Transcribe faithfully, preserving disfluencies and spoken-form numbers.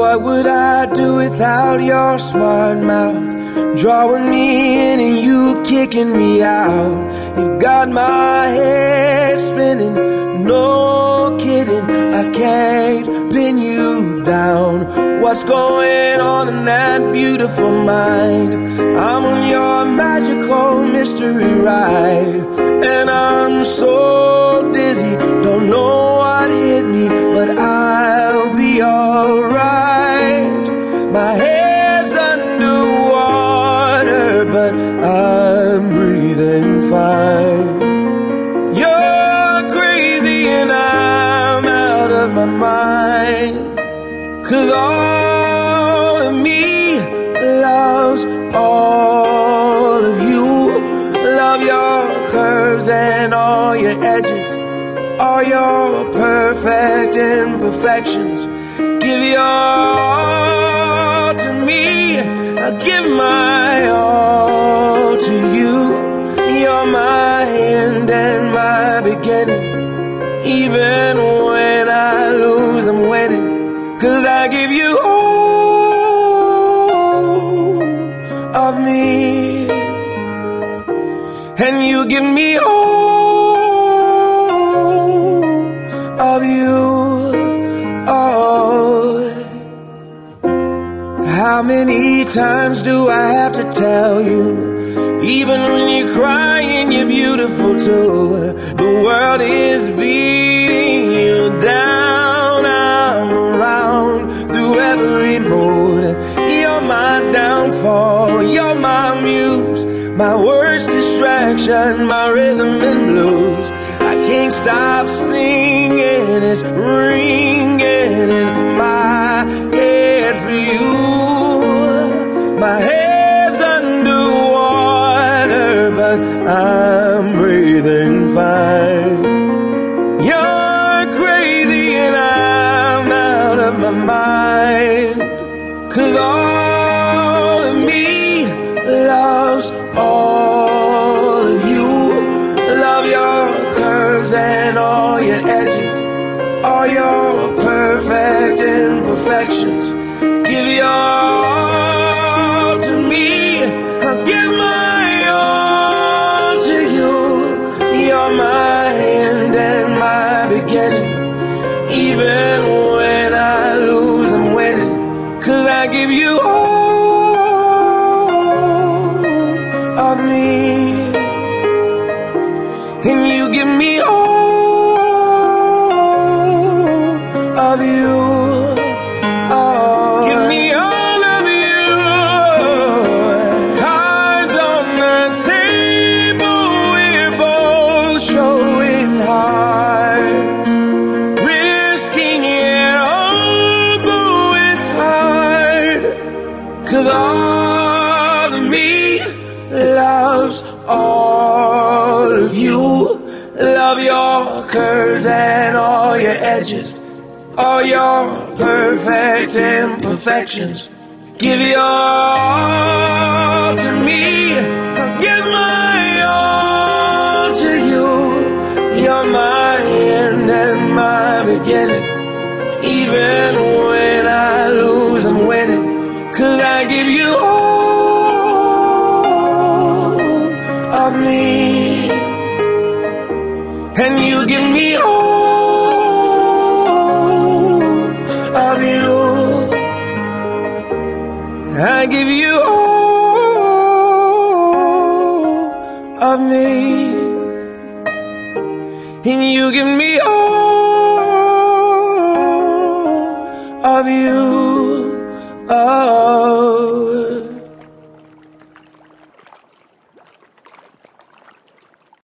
What would I do without your smart mouth? Drawing me in and you kicking me out. You got my head spinning, no kidding, I can't pin you down. What's going on in that beautiful mind? I'm on your magical mystery ride, and I'm so dizzy, don't know what hit me, but I'll be alright. My head's underwater, but I'm breathing fine. You're crazy and I'm out of my mind, 'cause all of me loves all of you. Love your curves and all your edges, all your perfect imperfections. Give your all to me, I'll give my all to you. You're my end and my beginning. Even when I lose, I'm winning, 'cause I give you all of me, and you give me all of you. Oh, how many times do I have to tell you? Even when you're crying, you're beautiful too. The world is beating you down. I'm around through every mood. You're my downfall, you're my muse, my worst distraction, my rhythm and blues. I can't stop singing, it's ringing in my head for you. My head's underwater, but I'm breathing fine. You're crazy and I'm out of my mind, 'cause all of me loves all of you. Love your curves and all your edges, all your perfect imperfections. Give your all to me, I'll give my all to you. You're my end and my beginning. Even when I lose, I'm winning, 'cause I give you all of me, and you give me all of you. Oh, give me all of you. Cards on the table, we're both showing hearts, risking it although it's hard, 'cause all of me loves all of you. Love your curves and all your edges, all your perfect imperfections. Give your all to me, I'll give my all to you. You're my end and my beginning. Even when I lose, I'm winning, 'cause I give you all of me, and you give me all of you. I give you all of me, and you give me all of you.